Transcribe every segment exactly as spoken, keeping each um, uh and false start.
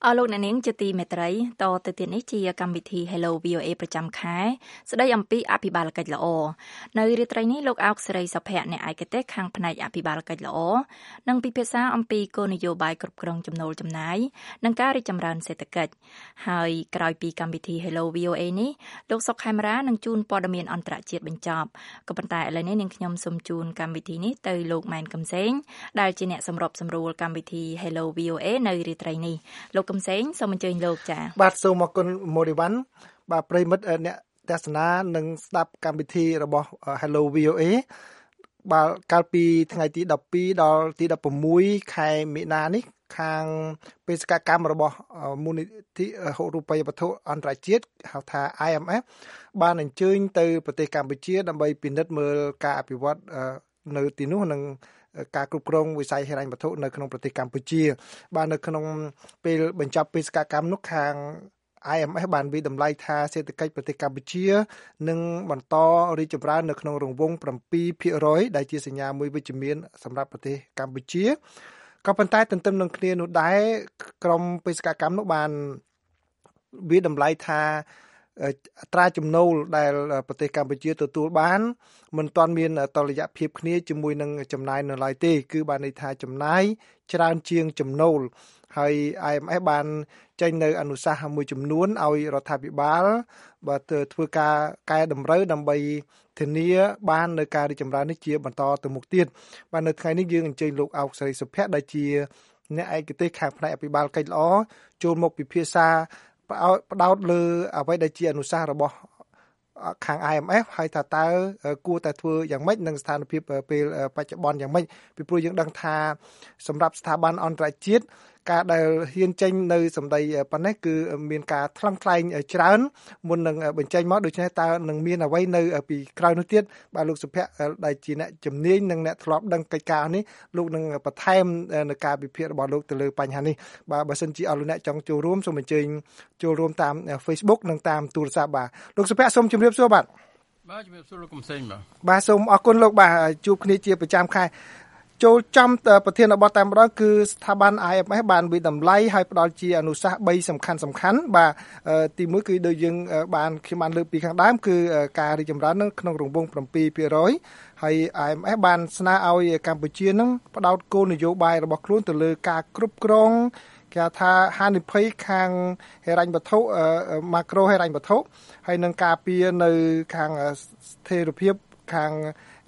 អរលោកអ្នកនាងជាទីមេត្រីតទៅទៀតនេះជាកម្មវិធី Hello វី អូ เอ ប្រចាំខែស្ដីអំពីអភិបាលកិច្ចល្អនៅរាត្រីនេះលោកអោកសេរីសុភ័ក្រអ្នកឯកទេសខាងផ្នែកអភិបាលកិច្ចល្អនឹងពិភាក្សាអំពីគោលនយោបាយគ្រប់គ្រងចំណូលចំណាយនិងការរីកចម្រើនសេដ្ឋកិច្ចហើយក្រោយពីកម្មវិធី Hello វី អូ เอ នេះលោកសុកខេមរានឹងជូនព័ត៌មានអន្តរជាតិបញ្ចប់ក៏ប៉ុន្តែឥឡូវនេះនាងខ្ញុំសូមជូនកម្មវិធីនេះទៅលោកម៉ែនកំសែងដែលជាអ្នកសម្របសម្រួលកម្មវិធី Hello វី អូ เอ នៅរាត្រីនេះលោកកំសែងសូមអញ្ជើញលោកចា៎បាទសូមអរគុណមូរីវ៉ាន់បាទប្រិមិត្តអ្នកទស្សនានិងស្ដាប់កម្មវិធីរបស់ Hello វី អូ เอ បាទកាលពីថ្ងៃទីដប់ពីរដល់ទីដប់ប្រាំមួយខែមីនានេះខាងបេសកកម្មរបស់មូលនិធិហិរញ្ញរូបិយវត្ថុអន្តរជាតិហៅថា ไอ เอ็ม เอฟ បានអញ្ជើញទៅប្រទេសកម្ពុជាដើម្បីពិនិត្យមើលការអភិវឌ្ឍនៅទីនោះនិងការគ្រប់គ្រងវិស័យហិរញ្ញវត្ថុនៅក្នុងប្រទេសកម្ពុជាបាននៅក្នុងពេលបញ្ចប់បេសកកម្មនោះខាង ไอ เอ็ม เอฟ បានវិតម្លៃថាសេដ្ឋកិច្ចប្រទេសកម្ពុជានឹងបន្តរីកចម្រើននៅក្នុងរង្វង់ seven percent ដែលជាសញ្ញាមួយវិជ្ជមានសម្រាប់ប្រទេសកម្ពុជាក៏ប៉ុន្តែទន្ទឹមនឹងគ្នានោះដែរក្រុមបេសកកម្មនោះបានវិតម្លៃថាអត្រាចំណូលដែលប្រទេសកម្ពុជាទទួលបានមិនទាន់មានតុល្យភាពគ្នាជាមួយនឹងចំណាយនៅឡើយទេគឺបានន័យថាចំណាយច្រើនជាងចំណូលហើយ ไอ เอ็ม เอฟ បានចេញនៅអនុសាសន៍មួយចំនួនឲ្យរដ្ឋាភិបាលបាទធ្វើការកែតម្រូវដើម្បីធានាបាននៅការរីកចម្រើននេះជាបន្តទៅមុខទៀតបាទនៅថ្ងៃនេះយើងអញ្ជើញលោកអោកសេរីសុភ័ក្រដែលជាអ្នកឯកទេសខាងផ្នែកអភិបាលកិច្ចល្អចូលមកពិភាក្សាផ្ដោតលើអ្វីដែលជាអនុសាសន៍របស់ខាង ไอ เอ็ม เอฟ ហើយថាតើគួរតែធ្វើយ៉ាងម៉េចនិងស្ថានភាពពេលបច្ចុប្បន្នយ៉ាងម៉េចពីព្រោះយើងដឹងថាសម្រាប់ស្ថាប័នអន្តរជាតិការដែលហ៊ានចេញនៅសម្ដីប៉ុណ្ណេះគឺមានការថ្លឹងថ្លែងច្រើនមុននឹងបញ្ចេញមកដូច្នេះតើនឹងមានអ្វីនៅពីក្រោយនោះទៀតបាទលោកសុភ័ក្រដែលជាអ្នកជំនាញនិងអ្នកធ្លាប់ដឹងកិច្ចការនេះលោកនឹងបន្ថែមនៅការវិភាគរបស់លោកទៅលើបញ្ហានេះបាទបើសិនជាអស់លោកអ្នកចង់ចូលរួមសូមអញ្ជើញចូលរួមតាម Facebook និងតាមទូរស័ព្ទបាទលោកសុភ័ក្រសូមជម្រាបសួរបាទបាទជម្រាបសួរលោកកំសែងបាទបាទសូមអរគុណលោកបាទជួបគ្នាជាប្រចាំខែចូលចំប្រធានបទតែម្ដងគឺស្ថាប័ន ไอ เอ็ม เอฟ បានវិតម្លៃឲ្យផ្ដល់ជាអនុសាសន៍បីសំខាន់សំខាន់បាទទីមួយគឺដូចយើងបានខ្ញុំបានលើកពីខាងដើមគឺការរីកចម្រើននៅក្នុងរង្វង់ seven percent ហើយ ไอ เอ็ม เอฟ បានស្នើឲ្យកម្ពុជានឹងផ្ដោតគោលនយោបាយរបស់ខ្លួនទៅលើការគ្រប់គ្រងគេថាហានិភ័យខាងហិរញ្ញវត្ថុម៉ាក្រូហិរញ្ញវត្ថុហើយនឹងការពារនៅខាងស្ថិរភាពខាង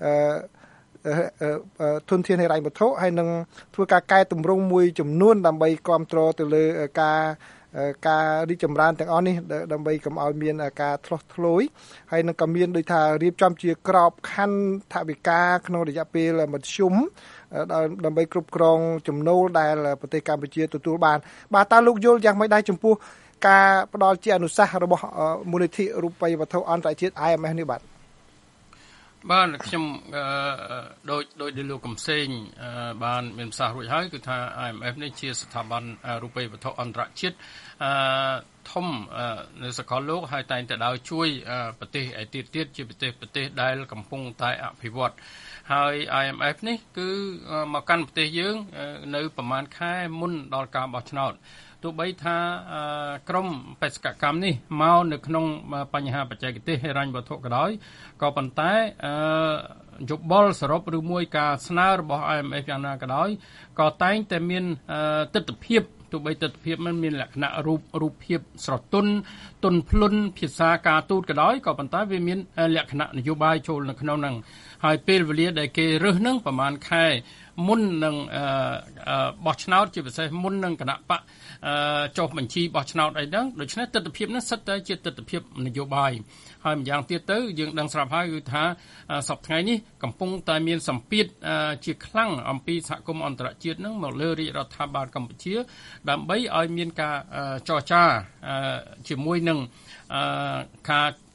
ធនធានហិរញ្ញវត្ថុហើយនឹងធ្វើការកែតម្រង់មួយចំនួនដើម្បីគ្រប់គ្រងទៅលើការការរីកចម្រើនទាំងអស់នេះដើម្បីកុំឲ្យមានការធ្លាស់ធ្លួយហើយនឹងក៏មានដូចថារៀបចំជាក្របខ័ណ្ឌថវិកាក្នុងរយៈពេលមធ្យមដើម្បីគ្រប់គ្រងចំណូលដែលប្រទេសកម្ពុជាទទួលបានបាទតើលោកយល់យ៉ាងម៉េចដែរចំពោះការផ្ដល់ជាអនុសាសន៍របស់មូលនិធិរូបិយវត្ថុអន្តរជាតិ ไอ เอ็ม เอฟ នេះបាទបាទខ្ញុំដូចដូចដែលលោកកំសែងបានមានប្រសាសន៍រួចហើយគឺថា ไอ เอ็ม เอฟ នេះជាស្ថាប័នរូបិយវត្ថុអន្តរជាតិធំនៅសកលលោកហើយតែងតែដើរជួយប្រទេសឯទៀតទៀតជាប្រទេសប្រទេសដែលកំពុងតែអភិវឌ្ឍហើយ ไอ เอ็ม เอฟ នេះគឺមកកាន់ប្រទេសយើងនៅប្រហែលខែមុនដល់ការបោះឆ្នោតទោះបីថាក្រមបេសកកម្មនេះមកនៅក្នុងបញ្ហាបច្ចេកទេសហិរញ្ញវត្ថុក៏ដោយក៏ប៉ុន្តែយោបល់សរុបឬមួយការស្នើរបស់ ไอ เอ็ม เอฟ យ៉ាងណាក៏ដោយក៏តែងតែមានទស្សនវិជ្ជាទោះបីទស្សនវិជ្ជាมันមានលក្ខណៈរូបរូបភាពស្រទន់ទន់ភ្លន់ភាសាការទូតក៏ដោយក៏ប៉ុន្តែវាមានលក្ខណៈនយោបាយចូលនៅក្នុងហ្នឹងហើយពេលវេលាដែលគេរើសហ្នឹងប្រហែលខែមុននឹងបោះឆ្នោតជាពិសេសមុននឹងគណៈបកចុះបញ្ជីបោះឆ្នោតអីហ្នឹងដូច្នេះទស្សនវិជ្ជាហ្នឹងសិតតែជាទស្សនវិជ្ជានយោបាយហើយម្យ៉ាងទៀតទៅយើងដឹងស្រាប់ហើយគឺថាសប្តាហ៍ថ្ងៃនេះកំពុងតែមានសម្ពាធជាខ្លាំងអំពីសហគមន៍អន្តរជាតិហ្នឹងមកលើរាជរដ្ឋាភិបាលកម្ពុជាដើម្បីឲ្យមានការចរចាជាមួយនឹងការ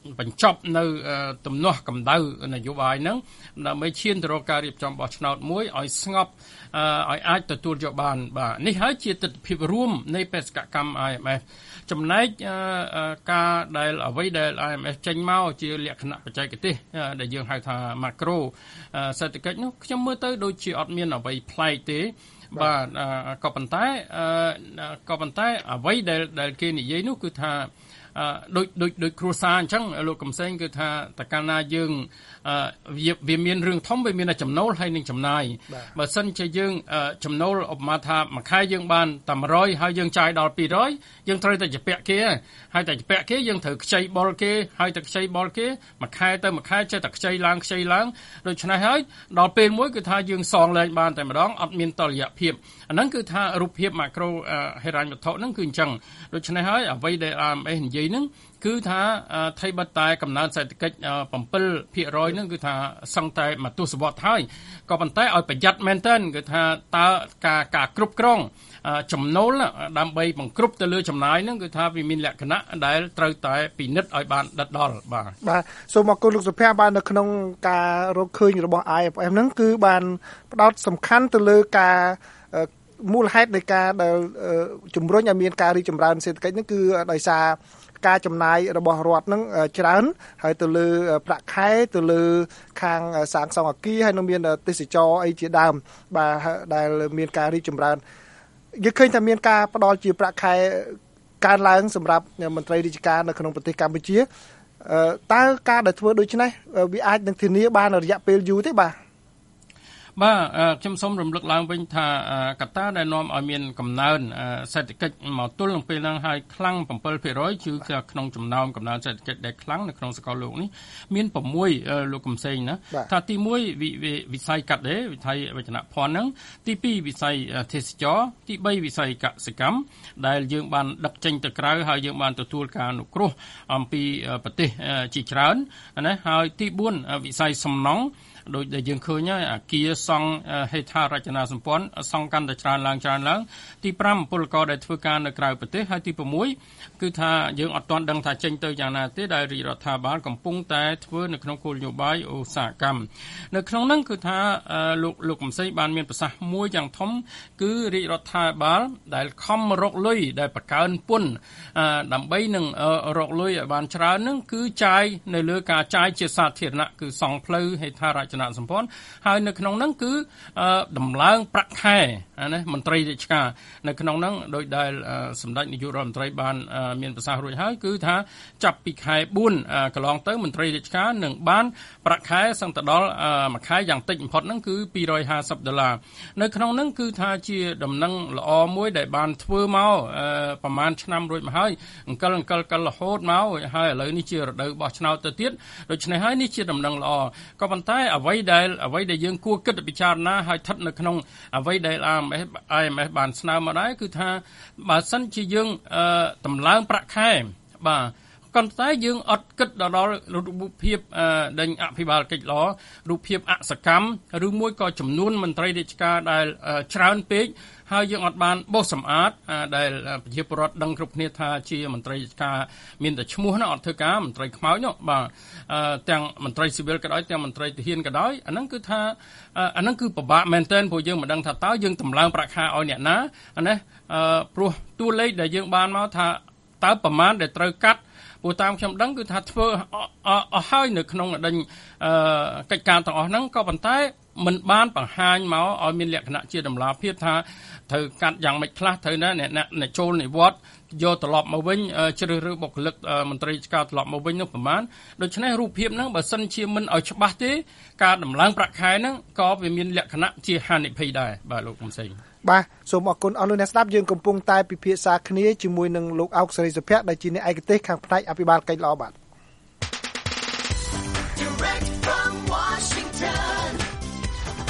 បញ្ចប់នៅទំនាស់កម្ដៅនយោបាយហ្នឹងដើម្បីឈានទៅរកការរៀបចំបោះឆ្នោតមួយឲ្យស្ងប់ឲ្យអាចទទួលយកបានបាទនេះហើយជាទស្សនវិជ្ជារួមនៃបេសកកម្ម I M F ចំណែកការដែលអ្វីដែល I M F ចេញមកជាលក្ខណៈបច្ចេកទេសដែលយើងហៅថា macro សេដ្ឋកិច្ចនោះខ្ញុំមើលទៅដូចជាអត់មានអ្វីប្លែកទេបាទក៏ប៉ុន្តែក៏ប៉ុន្តែអ្វីដែលដែលគេនិយាយនោះគឺថាដូចដូចដូចគ្រួសារអញ្ចឹងលោកកំសែងគឺថាតើកាលណាយើងវាវាមានរឿងធំវាមានតែចំណូលហើយនឹងចំណាយបើសិនជាយើងចំណូលឧបមាថាមួយខែយើងបានតែមួយរយហើយយើងចាយដល់ពីររយយើងត្រូវតែជពាក់គេហើយតែជពាក់គេយើងត្រូវខ្ចីបុលគេហើយតែខ្ចីបុលគេមួយខែទៅមួយខែចេះតែខ្ចីឡើងខ្ចីឡើងដូច្នេះហើយដល់ពេលមួយគឺថាយើងសងលែងបានតែម្ដងអត់មានតុល្យភាពអាហ្នឹងគឺថារូបភាពម៉ាក្រូហិរញ្ញវត្ថុហ្នឹងគឺអញ្ចឹងដូច្នេះហើយអ្វីដែល I M F និយាយហ្នឹងគឺថាថៃបတ်តែកំណើនសេដ្ឋកិច្ច seven percent ហ្នឹងគឺថាសឹងតែមួយទសវត្សរ៍ហើយក៏ប៉ុន្តែឲ្យប្រយ័ត្នមែនទែនគឺថាតើការការគ្រប់គ្រងចំណូលដើម្បីបង្គ្រប់ទៅលើចំណាយហ្នឹងគឺថាវាមានលក្ខណៈដែលត្រូវតែពិនិត្យឲ្យបានដិតដល់បាទបាទសូមអរគុណលោកសុភ័ក្របាទនៅក្នុងការរកឃើញរបស់ I M F ហ្នឹងគឺបានផ្ដោតសំខាន់ទៅលើការមូលហេតុនៃការដែលជំរុញឲ្យមានការរីកចម្រើនសេដ្ឋកិច្ចហ្នឹងគឺដោយសារការចំណាយរបស់រដ្ឋហ្នឹងច្រើនហើយទៅលើប្រាក់ខែទៅលើខាងសាងសង់អគារហើយនឹងមានទេសចរអីជាដើមបាទដែលមានការរីកចម្រើនយើងឃើញថាមានការផ្ដល់ជាប្រាក់ខែកើនឡើងសម្រាប់មន្ត្រីរាជការនៅក្នុងប្រទេសកម្ពុជាតើការដែលធ្វើដូច្នេះវាអាចនឹងធានាបានរយៈពេលយូរទេបាទបាទខ្ញុំសូមរំលឹកឡើងវិញថាកត្តាដែលនាំឲ្យមានកំណើនសេដ្ឋកិច្ចមកទល់នឹងពេលហ្នឹងហើយខ្លាំងseven percent គឺក្នុងចំណោមកំណើនសេដ្ឋកិច្ចដែលខ្លាំងនៅក្នុងសកលលោកនេះមានsixលោកកំសែងណាថាទីoneវិស័យកាត់ដេរវិស័យវចនភ័ណ្ឌហ្នឹងទីtwoវិស័យទេសចរទីthreeវិស័យកសិកម្មដែលយើងបានដឹកចេញទៅក្រៅហើយយើងបានទទួលការអនុគ្រោះអំពីប្រទេសជាច្រើនណាហើយទីfourវិស័យសំណង់ដោយដែលយើងឃើញហើយអាគារសង់ហេដ្ឋារចនាសម្ព័ន្ធសង់កាន់តែច្រើនឡើងច្រើនឡើងទីfiveពលករដែលធ្វើការនៅក្រៅប្រទេសហើយទីsixគឺថាយើងអត់ទាន់ដឹងថាចេញទៅយ៉ាងណាទេដែលរាជរដ្ឋាភិបាលកំពុងតែធ្វើនៅក្នុងគោលនយោបាយឧស្សាហកម្មនៅក្នុងនោះគឺថាលោកលោកកំសែងបានមានប្រសាសន៍មួយយ៉ាងធំគឺរាជរដ្ឋាភិបាលដែលខំរកលុយដែលបង្កើនពន្ធដើម្បីនឹងរកលុយឲ្យបានច្រើននឹងគឺចាយនៅលើការចាយជាសាធារណៈគឺសង់ផ្លូវហេដ្ឋារចនាសម្ព័ន្ធហើយនៅក្នុងនោះគឺដំឡើងប្រាក់ខែណាមន្ត្រីរាជការនៅក្នុងនោះដោយដែលសម្ដេចនាយករដ្ឋមន្ត្រីបានមានប្រសាសន៍រួចហើយគឺថាចាប់ពីខែfourកន្លងទៅមន្ត្រីរាជការនឹងបានប្រាក់ខែសឹងទៅដល់មួយខែយ៉ាងតិចបំផុតហ្នឹងគឺtwo hundred fiftyដុល្លារនៅក្នុងនោះគឺថាជាដំណឹងល្អមួយដែលបានធ្វើមកប្រហែលឆ្នាំរួចមកហើយអង្គលអង្គលកលរហូតមកហើយឥឡូវនេះជារដូវបោះឆ្នោតទៅទៀតដូច្នេះហើយនេះជាដំណឹងល្អក៏ប៉ុន្តែអ្វីដែលអ្វីដែលយើងគួរគិតពិចារណាហើយស្ថិតនៅក្នុងអ្វីដែល I M F បានស្នើមកដែរគឺថាបើសិនជាយើងតម្លើងប្រាក់ខែបាទក៏តែយើងអត់គិតដល់រូបភាពដេញអភិបាលកិច្ចល្អរូបភាពអសកម្មឬមួយក៏ចំនួនមន្ត្រីរាជការដែលច្រើនពេកហើយយើងអត់បានបោសសម្អាតដែលប្រជាពលរដ្ឋដឹងគ្រប់គ្នាថាជាមន្ត្រីរាជការមានតែឈ្មោះណាអត់ធ្វើការមន្ត្រីខ្មោចនោះបាទទាំងមន្ត្រីស៊ីវិលក៏ដោយទាំងមន្ត្រីទាហានក៏ដោយអាហ្នឹងគឺថាអាហ្នឹងគឺពិបាកមែនទែនព្រោះយើងមិនដឹងថាតើយើងតម្លើងប្រាក់ខែឲ្យអ្នកណាណាព្រោះតួលេខដែលយើងបានមកថាតើប្រមាណដែលត្រូវកាត់ព្រោះតាមខ្ញុំដឹងគឺថាធ្វើអស់ហើយនៅក្នុងដេញកិច្ចការទាំងអស់ហ្នឹងក៏ប៉ុន្តែមិនបានបង្ហាញមកឲ្យមានលក្ខណៈជាតម្លាភាពថាត្រូវកាត់យ៉ាងម៉េចខ្លះត្រូវណាអ្នកអ្នកចូលនិវត្តន៍យកត្រឡប់មកវិញជ្រើសរើសបុគ្គលិកមន្ត្រីរាជការត្រឡប់មកវិញនោះប្រហែលដូច្នេះរូបភាពហ្នឹងបើសិនជាមិនឲ្យច្បាស់ទេការដំឡើងប្រាក់ខែហ្នឹងក៏វាមានលក្ខណៈជាហានិភ័យដែរបាទលោកកំសែងបាទសូមអរគុណអស់លោកអ្នកស្ដាប់យើងកំពុងតែពិភាក្សាគ្នាជាមួយនឹងលោកអោកសេរីសុភ័ក្រដែលជាអ្នកឯកទេសខាងផ្នែកអភិបាលកិច្ចល្អបាទ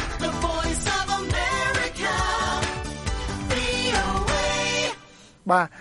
បាទ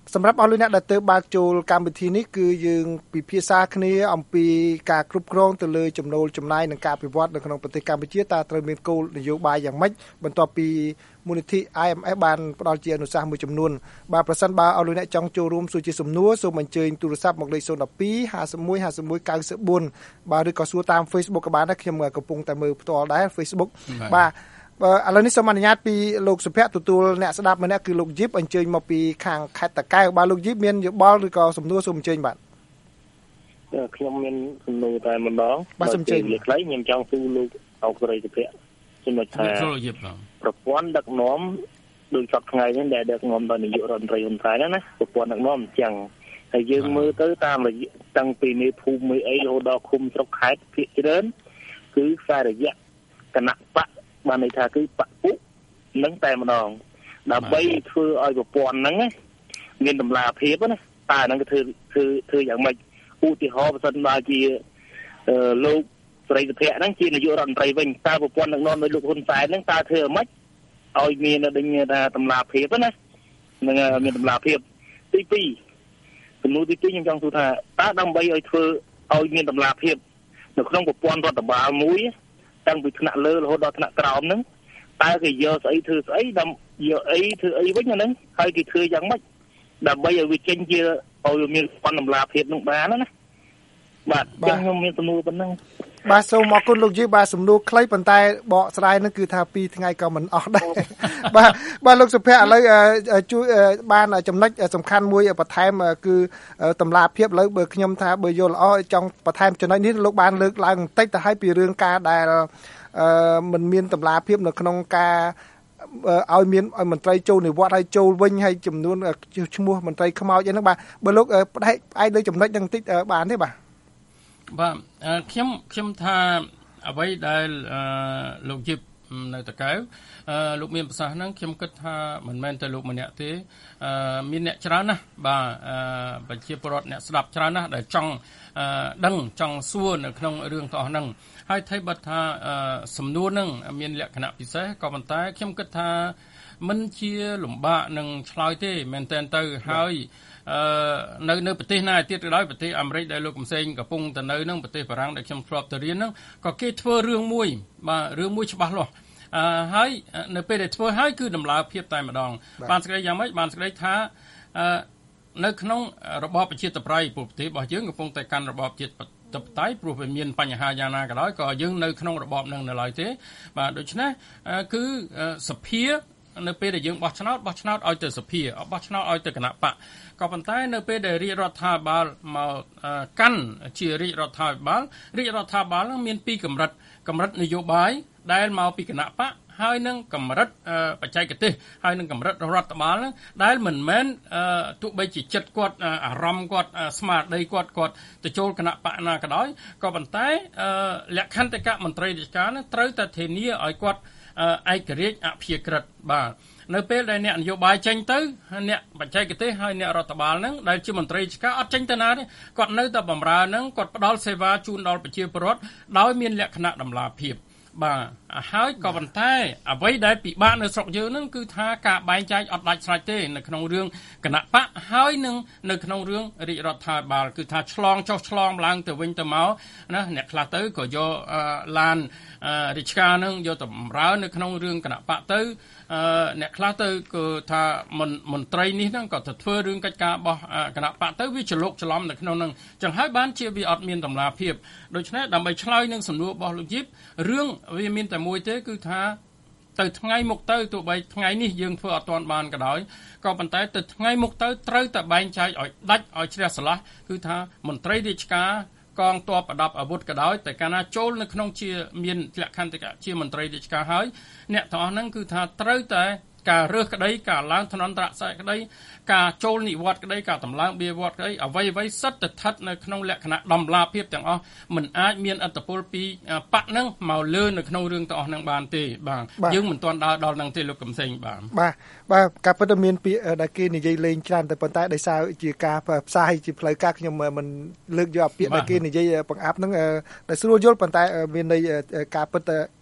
សម្រាប់អស់លោកអ្នកដែលទើបបើកចូលកម្មវិធីនេះគឺយើងពិភាក្សាគ្នាអំពីការគ្រប់គ្រងទៅលើចំណូលចំណាយនិងការអភិវឌ្ឍនៅក្នុងប្រទេសកម្ពុជាតើត្រូវមានគោលនយោបាយយ៉ាងម៉េចបន្ទាប់ពីមូលនិធិ I M F បានផ្ដល់ជាអនុសាសន៍មួយចំនួនបាទប្រសិនបើអស់លោកអ្នកចង់ចូលរួមសួរជាសំណួរសូមអញ្ជើញទូរស័ព្ទមកលេខศูนย์ một hai ห้าสิบเอ็ด ห้าสิบเอ็ด เก้าสิบสี่បាទឬក៏សួរតាម Facebook ក៏បានដែរខ្ញុំកំពុងតែមើលផ្ទាល់ដែរ Facebook បាទបើឥឡូវនេះសូមអនុញ្ញាតពីលោកសុភ័ក្រទទួលអ្នកស្ដាប់ម្នាក់គឺលោកជីបអញ្ជើញមកពីខាងខេត្តតាកែវបាទលោកជីបមានយោបល់ឬក៏សំណួរសូមអញ្ជើញបាទខ្ញុំមានសំណួរតែម្ដងបាទសូមអញ្ជើញវាខ្លីខ្ញុំចង់សួរលោកអុកស្រីសុភ័ក្រចំណុចថាប្រព័ន្ធដឹកនាំដូចសពថ្ងៃនេះដែលដឹកនាំដោយនាយករដ្ឋមន្ត្រីហ៊ុនសែនណាប្រព័ន្ធដឹកនាំអញ្ចឹងហើយយើងមើលទៅតាមរយៈតាំងពីមេភូមិមេអីរហូតដល់ឃុំស្រុកខេត្តភាគច្រើនគឺខ្សែរយៈគណៈបកបានន័យថាគឺបពុនឹងតែម្ដងដើម្បីធ្វើឲ្យប្រព័ន្ធហ្នឹងមានតម្លាភាពណាតើហ្នឹងគឺធ្វើធ្វើធ្វើយ៉ាងម៉េចឧទាហរណ៍បើសិនបើជាលោកស្រីសុភ័ក្រហ្នឹងជានាយករដ្ឋមន្ត្រីវិញតើប្រព័ន្ធដឹកនាំដោយលោកហ៊ុនសែនហ្នឹងតើធ្វើយ៉ាងម៉េចឲ្យមានដូចថាតម្លាភាពណានឹងមានតម្លាភាពទីពីរសំណួរទីពីរខ្ញុំចង់សួរថាតើដើម្បីឲ្យធ្វើឲ្យមានតម្លាភាពនៅក្នុងប្រព័ន្ធរដ្ឋបាលមួយតាំងពីថ្នាក់លើរហូតដល់ថ្នាក់ក្រោមហ្នឹងតើគេយកស្អីធ្វើស្អីដើម្បីយកអីធ្វើអីវិញហ្នឹងហើយគេធ្វើយ៉ាងម៉េចដើម្បីឲ្យវាចេញជាឲ្យមានបណ្ដំឡាភាពនឹងបានណាបាទខ្ញុំមានសំណួរប៉ុណ្ណឹងបាទសូមអរគុណលោកជីបាទសំណួរខ្លីប៉ុន្តែបកស្រាយនឹងគឺថាពីរថ្ងៃក៏មិនអស់ដែរបាទបាទលោកសុភ័ក្រឥឡូវជួយបានចំណុចសំខាន់មួយបន្ថែមគឺតម្លាភាពឥឡូវបើខ្ញុំថាបើយល់ល្អចង់បន្ថែមចំណុចនេះលោកបានលើកឡើងបន្តិចទៅឲ្យពីរឿងការដែលអឺមិនមានតម្លាភាពនៅក្នុងការឲ្យមានឲ្យមន្ត្រីចូលនិវត្តន៍ឲ្យចូលវិញហើយចំនួនឈ្មោះមន្ត្រីខ្មោចអីហ្នឹងបាទបើលោកផ្នែកផ្អែកលើចំណុចហ្នឹងបន្តិចបានទេបាទបាទខ្ញុំខ្ញុំថាអ្វីដែលលោកជីបនៅតកៅលោកមានប្រសាសន៍ហ្នឹងខ្ញុំគិតថាមិនមែនតែលោកម្នាក់ទេមានអ្នកច្រើនណាស់បាទប្រជាពលរដ្ឋអ្នកស្ដាប់ច្រើនណាស់ដែលចង់ដឹងចង់សួរនៅក្នុងរឿងទាំងអស់ហ្នឹងហើយថៃបើថាសំណួរហ្នឹងមានលក្ខណៈពិសេសក៏ប៉ុន្តែខ្ញុំគិតថាមិនជាលំបាកនឹងឆ្លើយទេមែនតើទៅហើយអឺនៅនៅប្រទេសណាទៀតក៏ដោយប្រទេសអាមេរិកដែលលោកកំសែងកំពុងទៅនៅហ្នឹងប្រទេសបារាំងដែលខ្ញុំធ្លាប់ទៅរៀនហ្នឹងក៏គេធ្វើរឿងមួយបាទរឿងមួយច្បាស់លាស់អឺហើយនៅពេលដែលធ្វើហើយគឺដំណើរភាពតែម្ដងបានសេចក្តីយ៉ាងម៉េចបានសេចក្តីថាអឺនៅក្នុងរបបប្រជាធិបតេយ្យប្រទេសរបស់យើងកំពុងតែកាន់របបប្រជាធិបតេយ្យព្រោះវាមានបញ្ហាយ៉ាងណាក៏ដោយក៏យើងនៅក្នុងរបបហ្នឹងនៅឡើយទេបាទដូច្នេះគឺសភានៅពេលដែលយើងបោះឆ្នោតបោះឆ្នោតឲ្យទៅសភាបោះឆ្នោតឲ្យទៅគណៈបកក៏ប៉ុន្តែនៅពេលដែលរាជរដ្ឋាភិបាលមកកាន់ជារាជរដ្ឋាភិបាលរាជរដ្ឋាភិបាលនឹងមានពីរកម្រិតកម្រិតនយោបាយដែលមកពីគណៈបកហើយនឹងកម្រិតបច្ចេកទេសហើយនឹងកម្រិតរដ្ឋបាលនឹងដែលមិនមែនទោះបីជាចិត្តគាត់អារម្មណ៍គាត់ស្មារតីគាត់គាត់ទៅចូលគណៈបកណាក៏ដោយក៏ប៉ុន្តែលក្ខន្តិកៈមន្ត្រីរាជការនឹងត្រូវតែធានាឲ្យគាត់ឯករាជ្យអព្យាក្រឹតបាទនៅពេលដែលអ្នកនយោបាយចេញទៅអ្នកបច្ចេកទេសហើយអ្នករដ្ឋបាលហ្នឹងដែលជាមន្ត្រីរាជការអត់ចេញទៅណាទេគាត់នៅតែបម្រើហ្នឹងគាត់ផ្ដល់សេវាជូនដល់ប្រជាពលរដ្ឋដោយមានលក្ខណៈតម្លាភាពបាទហើយក៏ប៉ុន្តែអ្វីដែលពិបាកនៅស្រុកយើងហ្នឹងគឺថាការបែងចែកអត់ដាច់ស្រេចទេនៅក្នុងរឿងគណៈបកហើយនឹងនៅក្នុងរឿងរាជរដ្ឋាភិបាលគឺថាឆ្លងចុះឆ្លងឡើងទៅវិញទៅមកណាអ្នកខ្លះទៅក៏យកឡានរាជការហ្នឹងយកទៅបម្រើនៅក្នុងរឿងគណៈបកទៅអ្នកខ្លះទៅគឺថាមន្ត្រីនេះហ្នឹងក៏ទៅធ្វើរឿងកិច្ចការរបស់គណៈបកទៅវាច្រឡុកច្រឡំនៅក្នុងហ្នឹងចឹងហើយបានជាវាអត់មានតម្លាភាពដូច្នេះដើម្បីឆ្លើយនឹងសំណួររបស់លោកជីបរឿងវាមានតែមួយទេគឺថាទៅថ្ងៃមុខទៅទោះបីថ្ងៃនេះយើងធ្វើអត់ទាន់បានក៏ដោយក៏ប៉ុន្តែទៅថ្ងៃមុខទៅត្រូវតែបែងចែកឲ្យដាច់ឲ្យជ្រះស្រឡះគឺថាមន្ត្រីរាជការកងទ័ពប្រដាប់អាវុធក៏ដោយតែកាលណាចូលនៅក្នុងជាមានលក្ខន្តិកៈជាមន្ត្រីរាជការហើយអ្នកទាំងអស់ហ្នឹងគឺថាត្រូវតែការរើសក្តីការឡើងឋានន្តរស័ក្តិក្តីការចូលនិវត្តន៍ក្តីការតម្លើងបៀវត្តន៍ក្តីអ្វីអ្វីសិតតែស្ថិតនៅក្នុងលក្ខណៈដំឡាភាពទាំងអស់មិនអាចមានអត្តពលពីបកហ្នឹងមកលើនៅក្នុងរឿងទាំងអស់ហ្នឹងបានទេបាទយើងមិនទាន់ដើរដល់ហ្នឹងទេលោកកំសែងបាទបាទបាទការពិតមានពាក្យដែលគេនិយាយលេងច្រើនតែប៉ុន្តែដោយសារជាការផ្សាយជាផ្លូវការខ្ញុំមិនលើកយកពាក្យដែលគេនិយាយបង្អាប់ហ្នឹងដែលស្រួលយល់ប៉ុន្តែមានន័យការពិត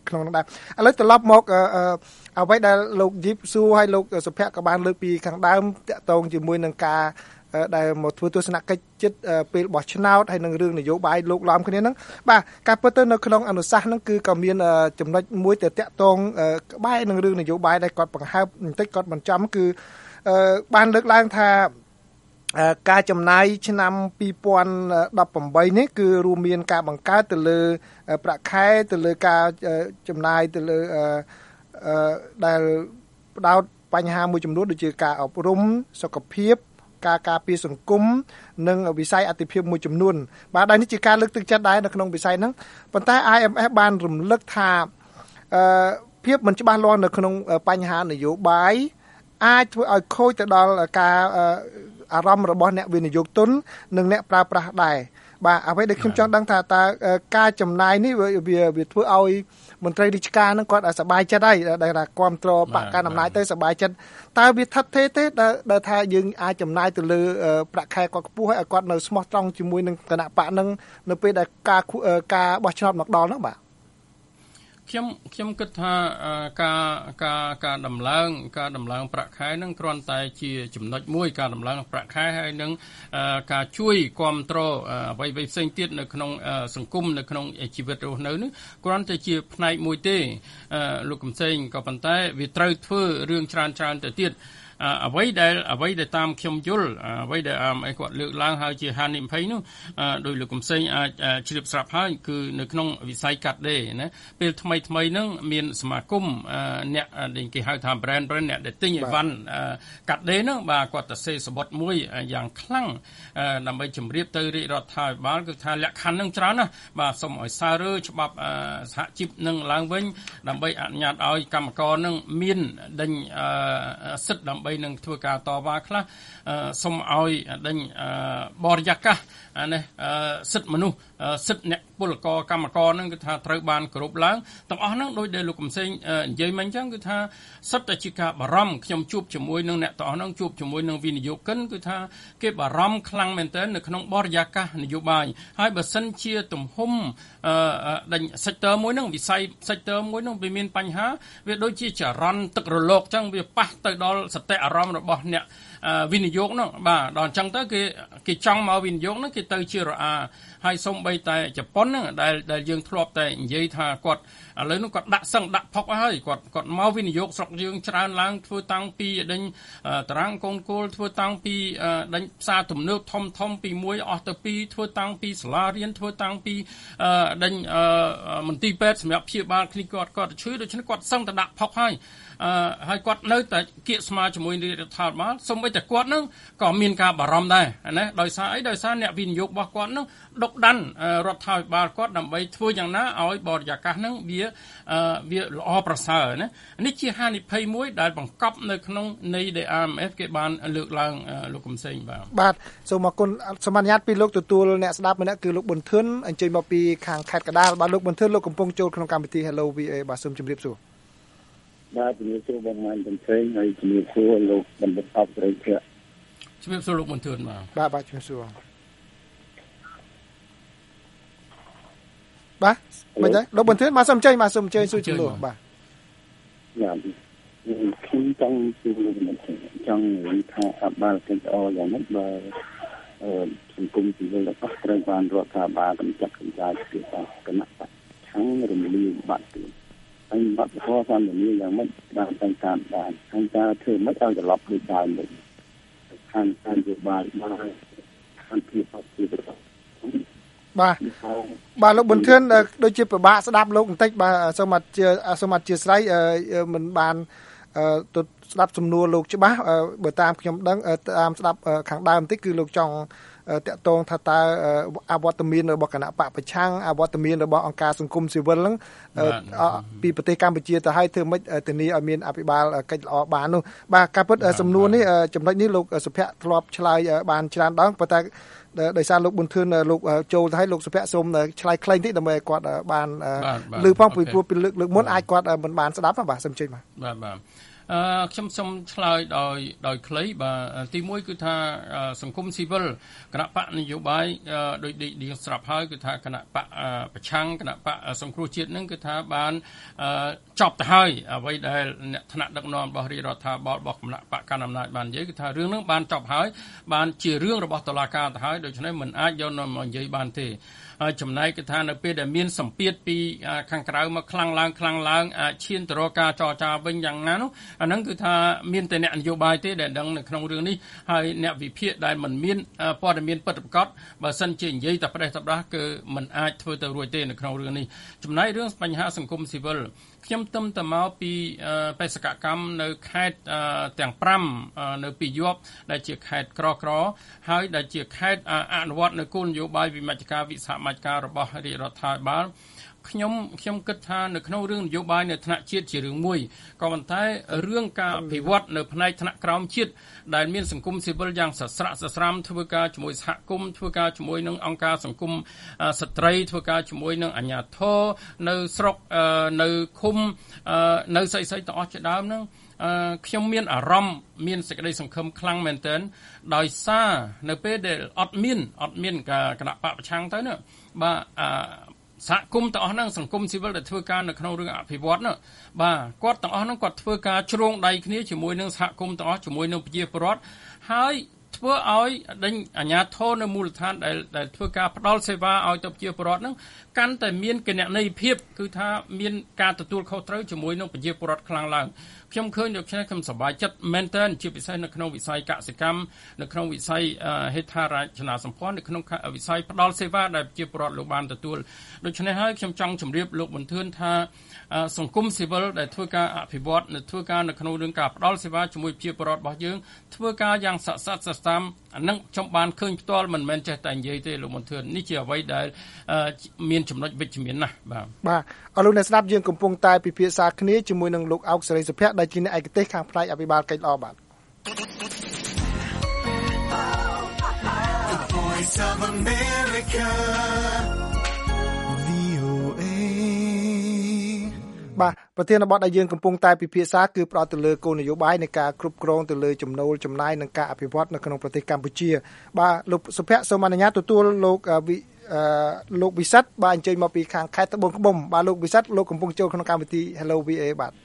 ក្នុងនោះដែរឥឡូវត្រឡប់មកអ្វីដែលលោកយីបស៊ូហើយលោកសុភ័ក្រក៏បានលើកពីខាងដើមតាក់ទងជាមួយនឹងការដែលមកធ្វើទស្សនកិច្ចចិត្តពេលបោះឆ្នោតហើយនឹងរឿងនយោបាយលោកឡំគ្នាហ្នឹងបាទការពិតទៅនៅក្នុងអនុសាសន៍ហ្នឹងគឺក៏មានចំណុចមួយទៅតាក់ទងក្បែរនឹងរឿងនយោបាយដែលគាត់បង្ហើបបន្តិចគាត់បញ្ចំគឺបានលើកឡើងថាការចំណាយឆ្នាំពីរពាន់ដប់ប្រាំបីនេះគឺរួមមានការបង្កើតទៅលើប្រាក់ខែទៅលើការចំណាយទៅលើដែលផ្ដោតបញ្ហាមួយចំនួនដូចជាការអប់រំសុខភាពការការពារសង្គមនិងវិស័យអតិភិបមួយចំនួនបាទដែលនេះជាការលើកទឹកចិត្តដែរនៅក្នុងវិស័យហ្នឹងប៉ុន្តែ I M F បានរំលឹកថាអឺភាពមិនច្បាស់លាស់នៅក្នុងបញ្ហានយោបាយអាចធ្វើឲ្យខូចទៅដល់ការអារម្មណ៍របស់អ្នកវិនិយោគទុននិងអ្នកប្រើប្រាស់ដែរបាទអ្វីដែលខ្ញុំចង់ដឹងថាតើការចំណាយនេះវាវាធ្វើឲ្យមន្ត្រីរាជការនឹងគាត់សប្បាយចិត្តហើយដែលថាគ្រប់គ្រងបកការអំណាចទៅសប្បាយចិត្តតើវាថិតទេទេដែលថាយើងអាចចំណាយទៅលើប្រាក់ខែគាត់ខ្ពស់ហើយឲ្យគាត់នៅស្មោះត្រង់ជាមួយនឹងគណៈបកនឹងនៅពេលដែលការការបោះឆ្នោតមកដល់ហ្នឹងបាទខ្ញុំខ្ញុំគិតថាការការការដំឡើងការដំឡើងប្រាក់ខែនឹងគ្រាន់តែជាចំណុចមួយការដំឡើងប្រាក់ខែហើយនឹងការជួយគ្រប់គ្រងអ្វីៗផ្សេងទៀតនៅក្នុងសង្គមនៅក្នុងជីវិតរស់នៅនេះគ្រាន់តែជាផ្នែកមួយទេលោកកំសែងក៏ប៉ុន្តែវាត្រូវធ្វើរឿងច្រើនច្រើនទៅទៀតអ្វីដែលអ្វីដែលតាមខ្ញុំយល់អ្វីដែលអីគាត់លើកឡើងហើយជាហានិភ័យនោះដោយលោកកំសែងអាចជ្រាបស្រាប់ហើយគឺនៅក្នុងវិស័យកាត់ដេរណាពេលថ្មីថ្មីហ្នឹងមានសមាគមអ្នកដែលគេហៅថា brand brand អ្នកដែលទិញអីវ៉ាន់កាត់ដេរហ្នឹងបាទគាត់ទៅសេសបុតមួយយ៉ាងខ្លាំងដើម្បីជម្រាបទៅរាជរដ្ឋាភិបាលគឺថាលក្ខខណ្ឌហ្នឹងច្រើនណាស់បាទសូមឲ្យសើរើច្បាប់សហជីពនឹងឡើងវិញដើម្បីអនុញ្ញាតឲ្យកម្មករនឹងមានដេញសិទ្ធិដើម្បីនឹងធ្វើការតវ៉ាខ្លះសូមឲ្យដេញបរិយាកាសនេះសិទ្ធិមនុស្សសិទ្ធិអ្នកពលករកម្មករនឹងគឺថាត្រូវបានគោរពឡើងទាំងអស់ហ្នឹងដោយដែលលោកកំសែងនិយាយមិញអញ្ចឹងគឺថាសិទ្ធិតែជាការបារម្ភខ្ញុំជួបជាមួយនឹងអ្នកទាំងអស់ហ្នឹងជួបជាមួយនឹងវិនិយោគិនគឺថាគេបារម្ភខ្លាំងមែនទែននៅក្នុងបរិយាកាសនយោបាយហើយបើសិនជាទំហំដេញ sector មួយហ្នឹងវិស័យ sector មួយហ្នឹងវាមានបញ្ហាវាដូចជាចរន្តទឹករលកអញ្ចឹងវាប៉ះទៅដល់សតិអារម្មណ៍របស់អ្នកវិនិយោគនោះបាទដល់អញ្ចឹងទៅគេគេចង់មកវិនិយោគនោះគេទៅជារអាហើយសូម្បីតែជប៉ុនហ្នឹងដែលដែលយើងធ្លាប់តែនិយាយថាគាត់ឥឡូវនោះគាត់ដាក់សឹងដាក់ផុកហើយគាត់គាត់មកវិនិយោគស្រុកយើងច្រើនឡើងធ្វើតាំងពីដេញតារាងកូនគោលធ្វើតាំងពីដេញផ្សារទំនើបធំធំពីមួយអស់ទៅពីរធ្វើតាំងពីសាលារៀនធ្វើតាំងពីដេញមន្ទីរពេទ្យសម្រាប់ព្យាបាលគ្នាគាត់គាត់ឈឺដូច្នេះគាត់សឹងតែដាក់ផុកហើយអឺហើយគាត់នៅតែគៀកស្មារជាមួយរដ្ឋាភិបាលសូម្បីតែគាត់នឹងក៏មានការបារម្ភដែរណាដោយសារអីដោយសារអ្នកវិនិយោគរបស់គាត់នឹងដុកដាន់រដ្ឋាភិបាលគាត់ដើម្បីធ្វើយ៉ាងណាឲ្យបរិយាកាសនឹងវាវាល្អប្រសើរណានេះជាហានិភ័យមួយដែលបង្កប់នៅក្នុងនៃដែល I M F គេបានលើកឡើងលោកកំសែងបាទបាទសូមអរគុណសូមអនុញ្ញាតពីលោកទទួលអ្នកស្ដាប់ម្នាក់គឺលោកប៊ុនធឿនអញ្ជើញមកពីខាងខេត្តកណ្ដាលបាទលោកប៊ុនធឿនលោកកំពុងចូលក្នុងកម្មវិធី Hello វី អូ អេ បាទសូមជម្រាបសួរបាទជំរាបសួរបងបានកំសែងហើយជំរាបសួរលោកបណ្ឌិតអបរិទ្ធៈជំរាបសួរលោកប៊ុនធឿនបាទបាទបាទជំរាបសួរបាទមិនទេលោកប៊ុនធឿនមកសូមអញ្ជើញមកសូមអញ្ជើញសួរជំនួសបាទបាទខ្ញុំចង់សួរលោកបណ្ឌិតចង់និយាយថាអបាលកិច្ចអយ៉ាងនេះបើសង្គមស៊ីវិលរបស់ត្រូវបានរដ្ឋាភិបាលកម្ចាត់កម្ចាយពីគណៈបកឆាំងរំលាយបាត់ទៅហើយបាត់ខសន្តានាយ៉ាងម៉េចបានតាមតាមបានហើយតើធ្វើម៉េចឲ្យត្រឡប់ដូចដើមវិញខាងការយោបល់បានខាងភាពអត់ជាប្រកបបាទបាទលោកប៊ុនធឿនដូចជាពិបាកស្ដាប់លោកបន្តិចបាទសូមអធិសូមអធិស្ឋានមិនបានទៅស្ដាប់សំណួរលោកច្បាស់បើតាមខ្ញុំដឹងតាមស្ដាប់ខាងដើមបន្តិចគឺលោកចង់តាក់ទងថាតើអវត្តមានរបស់គណៈបកប្រឆាំងអវត្តមានរបស់អង្គការសង្គមស៊ីវិលហ្នឹងពីប្រទេសកម្ពុជាទៅឲ្យធ្វើម៉េចធានាឲ្យមានអភិបាលកិច្ចល្អបាននោះបាទការពិតសំណួរនេះចំណុចនេះលោកសុភ័ក្រធ្លាប់ឆ្លើយបានច្រើនដងប៉ុន្តែដោយសារលោកប៊ុនធឿនលោកចូលទៅឲ្យលោកសុភ័ក្រសូមឆ្លើយខ្លីបន្តិចដើម្បីឲ្យគាត់បានលើផងពីព្រោះពីលើកលើកមុនអាចគាត់មិនបានស្ដាប់បាទសូមជឿបាទបាទបាទអអឺខ្ញុំសូមឆ្លើយដោយដោយខ្លីបាទទីមួយគឺថាសង្គមស៊ីវិលគណៈបកនយោបាយដោយឌីស្រាប់ហើយគឺថាគណៈបកប្រឆាំងគណៈបកសង្គ្រោះជាតិនឹងគឺថាបានចប់ទៅហើយអ្វីដែលអ្នកថ្នាក់ដឹកនាំរបស់រាជរដ្ឋាភិបាលរបស់គណៈបកកណ្ដាលអំណាចបាននិយាយគឺថារឿងនឹងបានចប់ហើយបានជារឿងរបស់តុលាការទៅហើយដូច្នេះមិនអាចយកមកនិយាយបានទេហើយចំណែកគឺថានៅពេលដែលមានសម្ពាធពីខាងក្រៅមកខ្លាំងឡើងខ្លាំងឡើងអាចឈានទៅរកការចរចាវិញយ៉ាងណានោះអាហ្នឹងគឺថាមានតែអ្នកនយោបាយទេដែលដឹងនៅក្នុងរឿងនេះហើយអ្នកវិភាគដែលមិនមានព័ត៌មានពិតប្រាកដបើសិនជានិយាយតែផ្ដេសតែផ្ដាស់គឺមិនអាចធ្វើទៅរួចទេនៅក្នុងរឿងនេះចំណែករឿងបញ្ហាសង្គមស៊ីវិលខ្ញុំទៅទៅមកពីបេសកកម្មនៅខេត្តទាំងប្រាំនៅពីយប់ដែលជាខេត្តក្រក្រហើយដែលជាខេត្តអនុវត្តនៅគោលនយោបាយវិមជ្ឈការវិសាមជ្ឈការរបស់រាជរដ្ឋាភិបាលខ្ញុំខ្ញុំគិតថានៅក្នុងរឿងនយោបាយនៅថ្នាក់ជាតិជារឿងមួយក៏ប៉ុន្តែរឿងការអភិវឌ្ឍនៅផ្នែកថ្នាក់ក្រោមជាតិដែលមានសង្គមស៊ីវិលយ៉ាងសស្រាក់សស្រាំធ្វើការជាមួយសហគមន៍ធ្វើការជាមួយនឹងអង្គការសង្គមស្ត្រីធ្វើការជាមួយនឹងអាជ្ញាធរនៅស្រុកនៅឃុំនៅស្អីស្អីទាំងអស់ជាដើមហ្នឹងខ្ញុំមានអារម្មណ៍មានសេចក្តីសង្ឃឹមខ្លាំងមែនទែនដោយសារនៅពេលដែលអត់មានអត់មានគណៈបកប្រឆាំងទៅនោះបាទសហគមន៍ទាំងអស់ហ្នឹងសង្គមស៊ីវិលដែលធ្វើការនៅក្នុងរឿងអភិវឌ្ឍនោះបាទគាត់ទាំងអស់ហ្នឹងគាត់ធ្វើការជ្រងដៃគ្នាជាមួយនឹងសហគមន៍ទាំងអស់ជាមួយនឹងប្រជាពលរដ្ឋហើយធ្វើឲ្យដេញអាជ្ញាធរនៅមូលដ្ឋានដែលដែលធ្វើការផ្ដល់សេវាឲ្យទៅប្រជាពលរដ្ឋហ្នឹងកាន់តែមានគណនេយ្យភាពគឺថាមានការទទួលខុសត្រូវជាមួយនឹងប្រជាពលរដ្ឋខ្លាំងឡើងខ្ញុំឃើញដូច្នេះខ្ញុំសប្បាយចិត្តមែនទែនជាពិសេសនៅក្នុងវិស័យកសិកម្មនៅក្នុងវិស័យហេដ្ឋារចនាសម្ព័ន្ធនៅក្នុងវិស័យផ្ដល់សេវាដែលប្រជាពលរដ្ឋលោកបានទទួលដូច្នេះហើយខ្ញុំចង់ជម្រាបលោកប៊ុនធឿនថាសង្គមស៊ីវិលដែលធ្វើការអភិវឌ្ឍនៅធ្វើការនៅក្នុងរឿងការផ្ដល់សេវាជាមួយប្រជាពលរដ្ឋរបស់យើងធ្វើការយ៉ាងស័ក្តិសិទ្ធិសស្តាមអានឹងខ្ញុំបានឃើញផ្ទាល់មិនមែនចេះតែនិយាយទេលោកប៊ុនធឿននេះជាអ្វីដែលមានចំណុចវិជ្ជមានណាស់បាទបាទអរលោកអ្នកស្ដាប់យើងកំពុងតែពិភាក្សាគ្នាជាមួយនឹងលោកអោកសេរីសុភ័ក្រដែលជាអ្នកឯកទេសខាងផ្នែកអភិបាលកិច្ចល្អបាទបាទប្រធានបទដែលយើងកំពុងតែពិភាក្សាគឺផ្ដោតទៅលើគោលនយោបាយនៃការគ្រប់គ្រងទៅលើចំណូលចំណាយនិងការអភិវឌ្ឍនៅក្នុងប្រទេសកម្ពុជាបាទលោកសុភ័ក្រសូមអនុញ្ញាតទទួលលោកវិអឺលោកវិសិដ្ឋបាទអញ្ជើញមកពីខាងខេត្តត្បូងឃ្មុំបាទលោកវិសិដ្ឋលោកកំពុងចូលក្នុងកម្មវិធី Hello វី เอ បាទ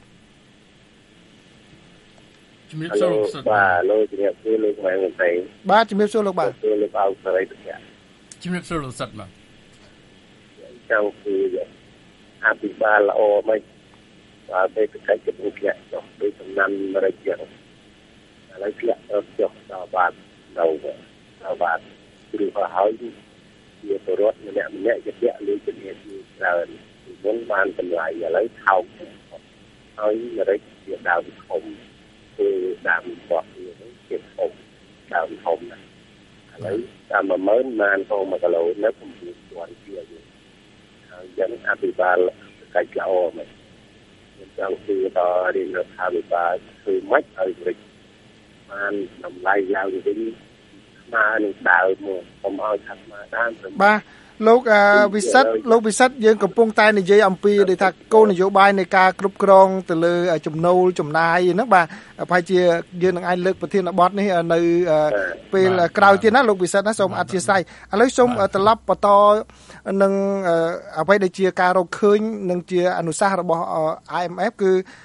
ជំរាបសួរលោកបាទលោកជំរាបសួរលោកម៉ែងតែបាទជំរាបសួរលោកបាទលោកអោសេរីសុភ័ក្រជំរាបសួរលោកសិទ្ធបាទចង់គឺអភិបាលល្អមិនបាទពេលកិច្ចជំនុំធ្លាក់ចុះដោយសំណាំរយៈឥឡូវធ្លាក់ចុះដល់បាទដល់ដល់បាទគឺក៏ហើយជាបរិវត្តម្នាក់ម្នាក់ជាពាក់លុយជំនាញច្រើនមុនបានតម្លៃឥឡូវថោកហើយរយៈជាដើមធំគឺដើមគាត់នេះជាធំដើមធំណាឥឡូវតាម một nghìn បានទៅមួយគីឡូនៅកំពង់ស្វាយជាហើយយ៉ាងអភិបាលកិច្ចល្អមែនខ្ញុំចង់គឺដល់រៀនរដ្ឋាភិបាលគឺមិនឲ្យវិចបានតម្លៃឡើងវិញស្មើនឹងដើមមកកុំឲ្យថាស្មើដើមបាទលោកវិសិដ្ឋលោកវិសិដ្ឋយើងកំពុងតែនិយាយអំពីដូចថាគោលនយោបាយនៃការគ្រប់គ្រងទៅលើចំណូលចំណាយហ្នឹងបាទប្រហែលជាយើងនឹងអាចលើកប្រធានបទនេះនៅពេលក្រោយទៀតណាលោកវិសិដ្ឋណាសូមអធិស្ឋានឥឡូវសូមត្រឡប់បន្តនឹងអ្វីដែលជាការរកឃើញនិងជាអនុសាសន៍របស់ I M F គឺ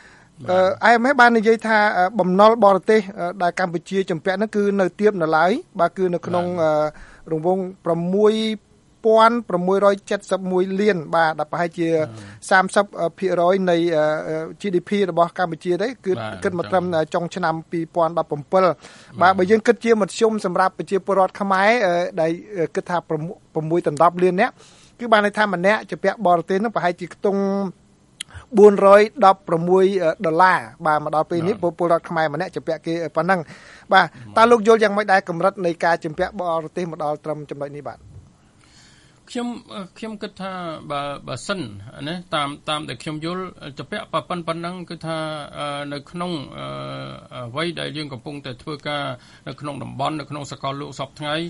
I M F បាននិយាយថាបំណុលបរទេសដែលកម្ពុជាជំពាក់ហ្នឹងគឺនៅទាបនៅឡើយបាទគឺនៅក្នុងរង្វង់6ពាន់6៧១លានបាទដែលប្រហែលជាសាមសិបភាគរយនៃ G D P របស់កម្ពុជាទេគឺគិតមកត្រឹមចុងឆ្នាំពីរពាន់ដប់ប្រាំbảyបាទបើយើងគិតជាមធ្យមសម្រាប់ប្រជាពលរដ្ឋខ្មែរដែលគិតថា6ដល់10លាននាក់គឺបានន័យថាម្នាក់ជាពាក់បរទេសនឹងប្រហែលជាខ្ទង់បួនរយដប់ប្រាំមួយដុល្លារបាទមកដល់ពេលនេះពលរដ្ឋខ្មែរម្នាក់ជាពាក់គេប៉ុណ្ណឹងបាទតើលោកយល់យ៉ាងម៉េចដែរកម្រិតនៃការជំពាក់បរទេសមកដល់ត្រឹមចំណុចនេះបាទខ្ញុំខ្ញុំគិតថាបើបើសិនណាតាមតាមដែលខ្ញុំយល់ចពាក់ប៉ុណ្ប៉ុណ្ណឹងគឺថានៅក្នុងអ្វីដែលយើងកំពុងតែធ្វើការនៅក្នុងតំបន់នៅក្នុងសកលលោកសពថ្ងៃ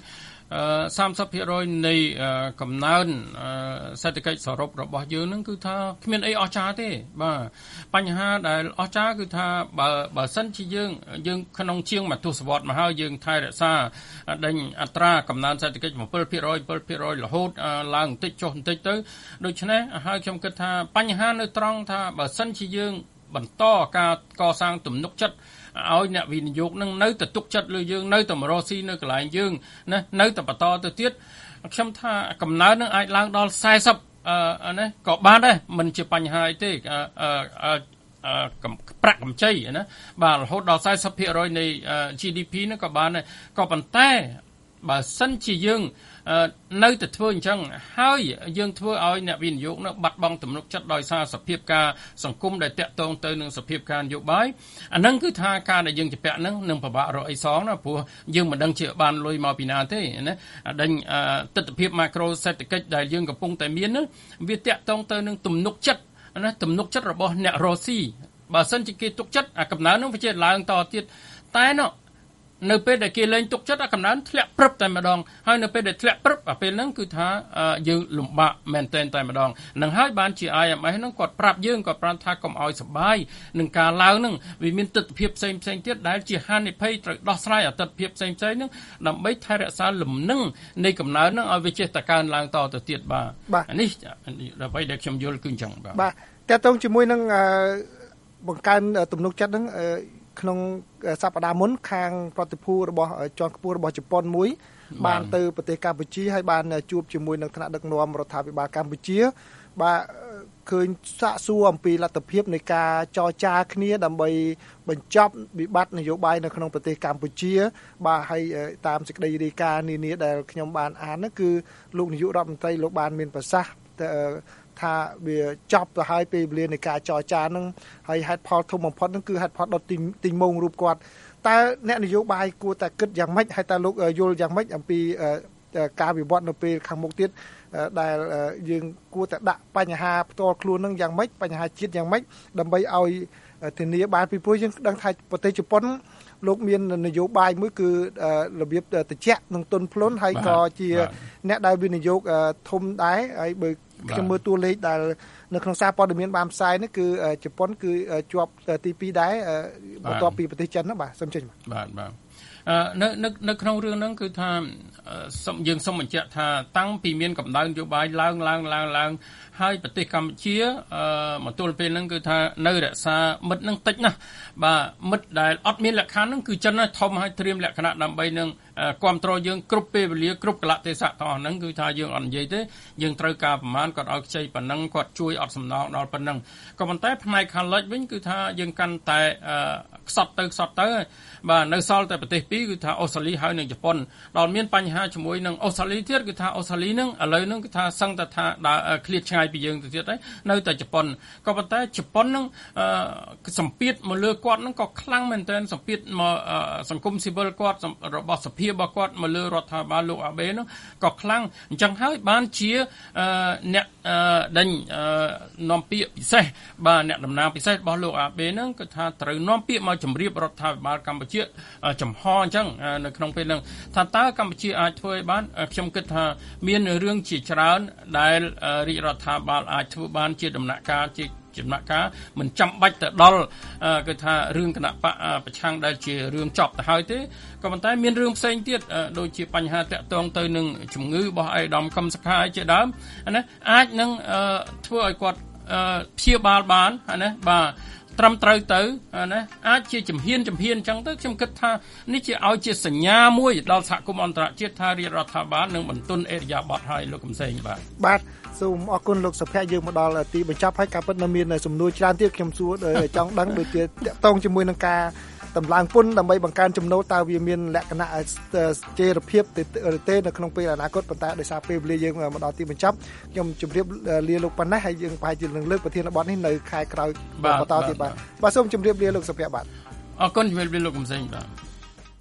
សាមសិបភាគរយនៃកំណើនសេដ្ឋកិច្ចសរុបរបស់យើងហ្នឹងគឺថាគ្មានអីអស្ចារ្យទេបាទបញ្ហាដែលអស្ចារ្យគឺថាបើបើសិនជាយើងយើងក្នុងជាងមួយទសវត្សរ៍មកហើយយើងថែរក្សាដេញអត្រាកំណើនសេដ្ឋកិច្ច7%7%រហូតឡើងបន្តិចចុះបន្តិចទៅដូច្នេះហើយខ្ញុំគិតថាបញ្ហានៅត្រង់ថាបើសិនជាយើងបន្តការកសាងទំនុកចិត្តឲ្យអ្នកវិនិយោគនឹងនៅតែទុកចិត្តលើយើងនៅតែមករកស៊ីនៅកន្លែងយើងណានៅតែបន្តទៅទៀតខ្ញុំថាកំណើននឹងអាចឡើងដល់สี่สิบអឺណាក៏បានដែរមិនជាបញ្ហាអីទេអឺអឺប្រាក់កម្ចីណាបាទរហូតដល់สี่สิบភាគរយនៃ ជី ឌី พี ហ្នឹងក៏បានដែរក៏ប៉ុន្តែបើសិនជាយើងនៅតែធ្វើអញ្ចឹងហើយយើងធ្វើឲ្យអ្នកវិនិយោគនោះបាត់បង់ទំនុកចិត្តដោយសារសភាពការសង្គមដែលតាក់ទងទៅនឹងសភាពការនយោបាយអាហ្នឹងគឺថាការដែលយើងជពាក់ហ្នឹងនឹងពិបាករកអីសងណាព្រោះយើងមិនដឹងជាបានលុយមកពីណាទេណាដេញទិដ្ឋភាពម៉ាក្រូសេដ្ឋកិច្ចដែលយើងកំពុងតែមានហ្នឹងវាតាក់ទងទៅនឹងទំនុកចិត្តណាទំនុកចិត្តរបស់អ្នករកស៊ីបើសិនជាគេទុកចិត្តអាកំណើនហ្នឹងវាជាឡើងតទៀតតែណោះនៅពេលដែលគេលែងទុកចិត្តអាកំណើនធ្លាក់ព្រឹបតែម្ដងហើយនៅពេលដែលធ្លាក់ព្រឹបអាពេលហ្នឹងគឺថាយើងលំបាកមែនតែនតែម្ដងនឹងហើយបានជា I M F ហ្នឹងគាត់ប្រាប់យើងគាត់ប្រាប់ថាកុំឲ្យសបាយនឹងការឡើងហ្នឹងវាមានទិដ្ឋភាពផ្សេងផ្សេងទៀតដែលជាហានិភ័យត្រូវដោះស្រាយអតិថិភាពផ្សេងផ្សេងហ្នឹងដើម្បីថែរក្សាលំនឹងនៃកំណើនហ្នឹងឲ្យវាចេះតែកើនឡើងតទៅទៀតបាទនេះដើម្បីដែលខ្ញុំយល់គឺអញ្ចឹងបាទបាទតើតើជាមួយនឹងបង្កើនទំនុកចិត្តហ្នឹងក្នុងសប្តាហ៍មុនខាងប្រតិភូរបស់ជាន់ខ្ពស់របស់ជប៉ុនមួយបានទៅប្រទេសកម្ពុជាហើយបានជួបជាមួយនឹងថ្នាក់ដឹកនាំរដ្ឋាភិបាលកម្ពុជាបាទឃើញសាកសួរអំពីលទ្ធភាពនៃការចរចាគ្នាដើម្បីបញ្ចប់វិបត្តិនយោបាយនៅក្នុងប្រទេសកម្ពុជាបាទហើយតាមសេចក្តីរាយការណ៍នានាដែលខ្ញុំបានអាននោះគឺលោកនាយករដ្ឋមន្ត្រីលោកបានមានប្រសាសន៍ថាវាចប់ទៅហើយពេលវេលានៃការចរចានឹងហើយហេតុផលធំបំផុតនឹងគឺហេតុផលដុតទីងមងរូបគាត់តើអ្នកនយោបាយគួរតែគិតយ៉ាងម៉េចហើយតើលោកយល់យ៉ាងម៉េចអំពីការវិវត្តនៅពេលខាងមុខទៀតដែលយើងគួរតែដាក់បញ្ហាផ្ទាល់ខ្លួននឹងយ៉ាងម៉េចបញ្ហាជាតិយ៉ាងម៉េចដើម្បីឲ្យធានាបានពីព្រោះយើងដឹងថាប្រទេសជប៉ុនលោកមាននយោបាយមួយគឺរបៀបតិចនឹងទុនភ្លុនហើយក៏ជាអ្នកដែលវិនិយោគធំដែរហើយបើខ្ញុំមើលតួលេខដែលនៅក្នុងសារព័ត៌មានបានផ្សាយនេះគឺជប៉ុនគឺជាប់ទីពីរដែរបន្ទាប់ពីប្រទេសចិនណាបាទសូមចេញបាទបាទនៅនៅនៅក្នុងរឿងហ្នឹងគឺថាយើងសូមបញ្ជាក់ថាតាំងពីមានកម្ដៅនយោបាយឡើងឡើងឡើងឡើងហើយប្រទេសកម្ពុជាមកទល់ពេលហ្នឹងគឺថានៅរក្សាមិត្តហ្នឹងតិចណាស់បាទមិត្តដែលអត់មានលក្ខខណ្ឌហ្នឹងគឺចិនហើយធំហើយត្រៀមលក្ខណៈដើម្បីនឹងគ្រប់គ្រងយើងគ្រប់ពេលវេលាគ្រប់កលៈទេសៈទាំងអស់ហ្នឹងគឺថាយើងអត់និយាយទេយើងត្រូវការប្រមាណគាត់ឲ្យខ្ចីប៉ុណ្ណឹងគាត់ជួយអត់សំណងដល់ប៉ុណ្ណឹងក៏ប៉ុន្តែផ្នែកខាងលិចវិញគឺថាយើងកាន់តែខ្សត់ទៅខ្សត់ទៅបាទនៅសល់តែប្រទេសពីរគឺថាអូស្ត្រាលីហើយនិងជប៉ុនដល់មានបញ្ហាជាមួយនឹងអូស្ត្រាលីទៀតគឺថាអូស្ត្រាលីហ្នឹងឥឡូវហ្នឹងគឺថាសឹងតែថាដើរឃ្លាតឆ្ងាយពីយើងទៅទៀតហើយនៅតែជប៉ុនក៏ប៉ុន្តែជប៉ុនហ្នឹងសម្ពាធមកលើគាត់ហ្នឹងក៏ខ្លាំងមែនទែនសម្ពាធមកសង្គមស៊ីវិលគាត់របស់សភារបស់គាត់មកលើរដ្ឋាភិបាលលោកអាបេហ្នឹងក៏ខ្លាំងអញ្ចឹងហើយបានជាអ្នកដេញនាំពាក្យពិសេសបាទអ្នកតំណាងពិសេសរបស់លោកអាបេហ្នឹងគឺថាត្រូវនាំពាក្យមកជម្រាបរដ្ឋាភិបាលកម្ពុជាចំហអញ្ចឹងនៅក្នុងពេលហ្នឹងថាតើកម្ពុជាអាចធ្វើឲ្យបានខ្ញុំគិតថាមានរឿងជាច្រើនដែលរាជរដ្ឋាភិបាលអាចធ្វើបានជាដំណាក់កាលជាចំណាក់ការមិនចាំបាច់ទៅដល់គឺថារឿងគណៈបកប្រឆាំងដែលជារឿងចប់ទៅហើយទេក៏ប៉ុន្តែមានរឿងផ្សេងទៀតដូចជាបញ្ហាតាក់ទងទៅនឹងជំងឺរបស់អេដាមខឹមសខាជាដើមណាអាចនឹងធ្វើឲ្យគាត់ព្យាបាលបានណាបាទត្រឹមត្រូវទៅណាអាចជាជំហានជំហានអញ្ចឹងទៅខ្ញុំគិតថានេះជាឲ្យជាសញ្ញាមួយដល់សហគមន៍អន្តរជាតិថារាជរដ្ឋាភិបាលនឹងបន្ទន់អេរយាប័តឲ្យលោកកំសែងបាទបាទសូមអរគុណលោកសុភ័ក្រយើងមកដល់ទីបញ្ចប់ហើយការពិតនៅមានសំណួរច្រើនទៀតខ្ញុំសួរចង់ដឹងដូចជាតាក់ទងជាមួយនឹងការតម្លើងពន្ធដើម្បីបង្កើនចំណូលតើវាមានលក្ខណៈស្ថិរភាពទេនៅក្នុងពេលអនាគតប៉ុន្តែដោយសារពេលវេលាយើងមកដល់ទីបញ្ចប់ខ្ញុំជម្រាបលាលោកប៉ុណ្ណេះហើយយើងប្រហែលជានឹងលើកប្រធានបទនេះនៅខែក្រោយបន្តទៀតបាទបាទសូមជម្រាបលាលោកសុភ័ក្របាទអរគុណជម្រាបលាលោកកំសែងបាទ